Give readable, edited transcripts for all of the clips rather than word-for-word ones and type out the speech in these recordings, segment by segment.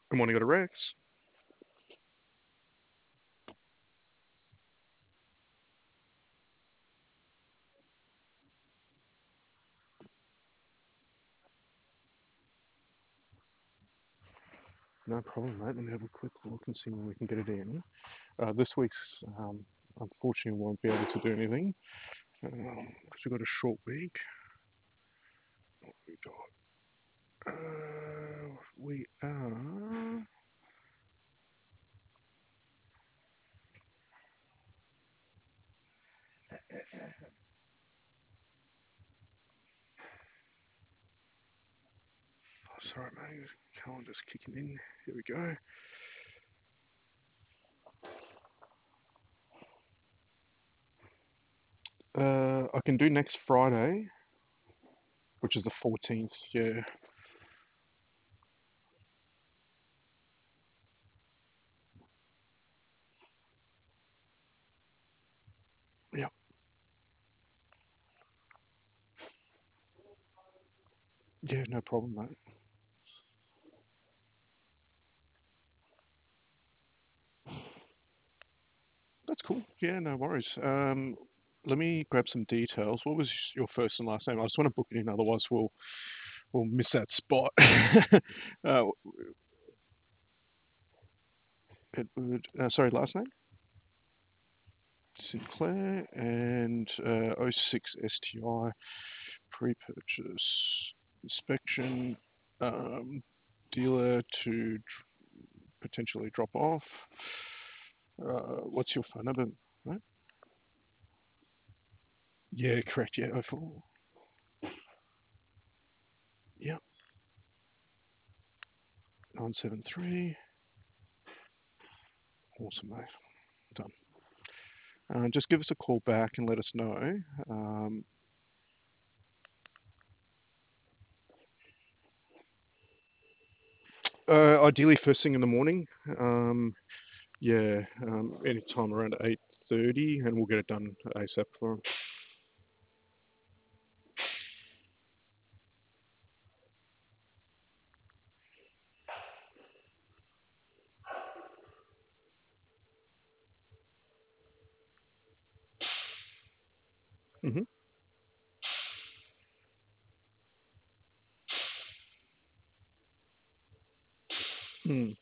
Good morning, got a Rex. No problem, mate. Let me have a quick look and see when we can get it in. This week's, unfortunately, won't be able to do anything because we've got a short week. What we got? We are. Oh, sorry, mate. Calendar's kicking in. Here we go. I can do next Friday, which is the 14th. Yeah. Yeah. Yeah, no problem, mate. That's cool. Yeah, no worries. Let me grab some details. What was your first and last name? I just want to book it in, otherwise we'll miss that spot. uh, Edward, sorry, last name? Sinclair and '06 STI pre-purchase inspection, um, dealer to potentially drop off. What's your phone number? Right? Yeah, correct. Yeah, 04. Yeah, 973. Awesome, mate. Done. Just give us a call back and let us know. Um, Ideally, first thing in the morning. Yeah, anytime around 8:30, and we'll get it done ASAP for them. Hmm. Mm.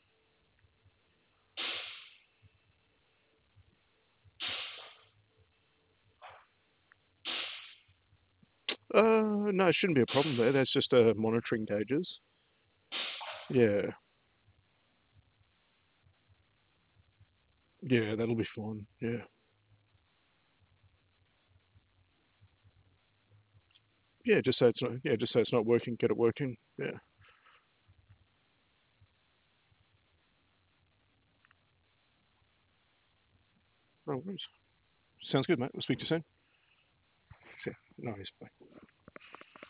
No, it shouldn't be a problem there. That's just monitoring gauges. Yeah, yeah, that'll be fine. Yeah, yeah. Just so it's not. Yeah, just so it's not working. Get it working. Yeah, no worries. Sounds good, mate. We'll speak to you soon. See ya. No worries. Bye.